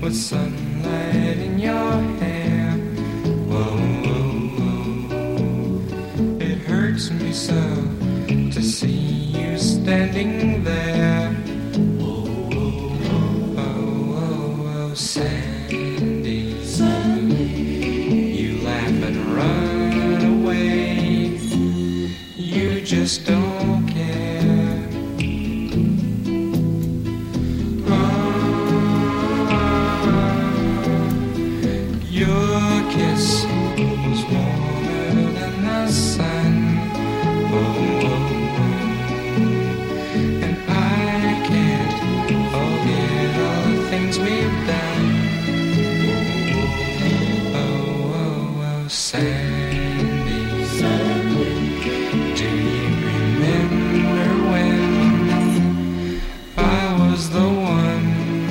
with sunlight in your hair. Whoa, whoa, whoa. It hurts me so to see you standing there. Whoa, whoa, whoa. Oh, oh, oh, Sandy, Sandy. You laugh and run away. You just don't care. Your kiss was warmer than the sun. Oh, oh, oh. And I can't forget all the things we've done. Oh, oh, oh, oh, Sandy, Sandy. Do you remember when I was the one?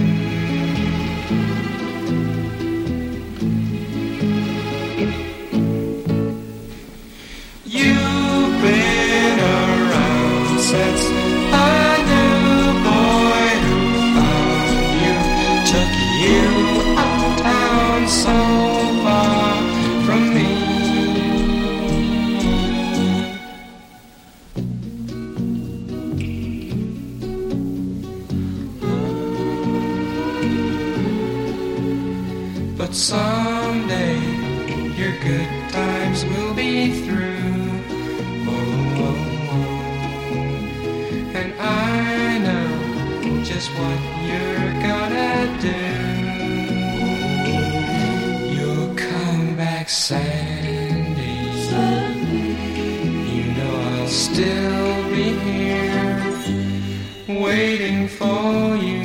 You've been around since I knew a boy who found you, took you uptown so far from me. But someday your good times will be through. Oh, oh, oh. And I know just what you're gonna do. You'll come back, Sandy. You know I'll still be here waiting for you.